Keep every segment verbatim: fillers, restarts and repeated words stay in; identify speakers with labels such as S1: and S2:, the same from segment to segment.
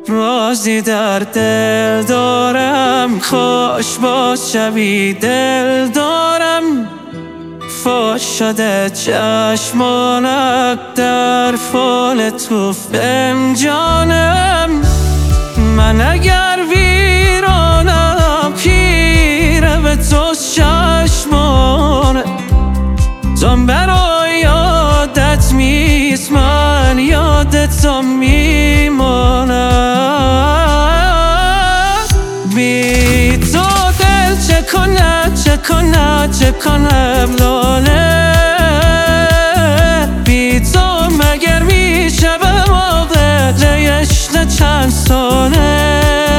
S1: رازی در دل دارم، خوش باش شبی دل دارم. فاش شده چشمانت در فال تو فنجانم. من اگر ویرانم خیره به تو چشمانه، زن برای یادت میست من یادتو میمانم. بی تو دل چه کند چه کند چه کند لاله، بی تو مگر میشه به ما عشق چند ساله.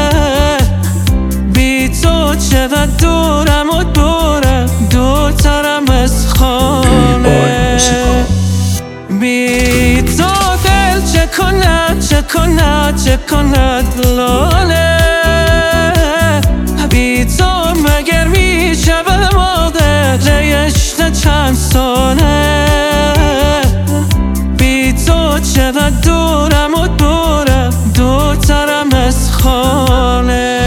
S1: بی تو چقدر دورم و دورم دورترم از خانه. بی تو دل چه کند چه کند چه کند لاله، بی تو مگر میشه به ما عشق چند ساله. بی تو چقدر دورم و دورم دورترم از خانه.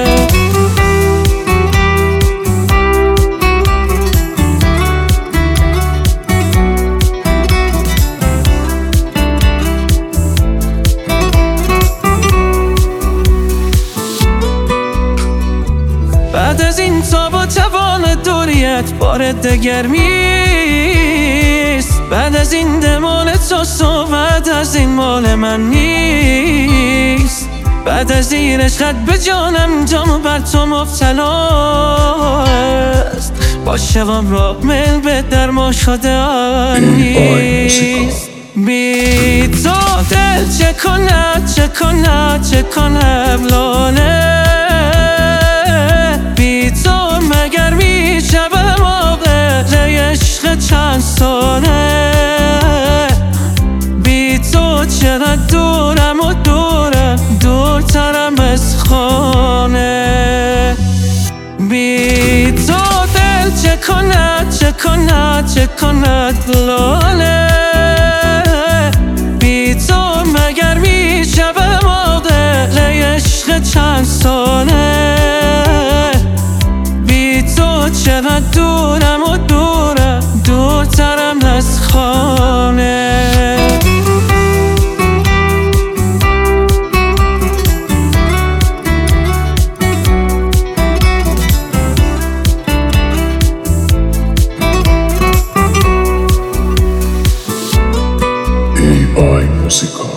S1: بعد از این تاب و توان دوریت بار دگر میست. بعد از این دمال تو صحبت از این مال من نیست. بعد از این عشقت به جانم جام بر تو مبتلاست. با شقام را مل به در ما شده نیست. بی تو دل چه کند چه کند چه کند لاله، بی تو مگر میشه به ما عشق چند ساله. بی تو چقدر دورم و دورم دورترم از خانه. بی تو دل چه کند چه کند چه کند لاله، بی تو مگر میشه به ما عشق چند ساله. بی تو چقدر دورم و دورم دورترم از خانه.
S2: ای آی موسیقا.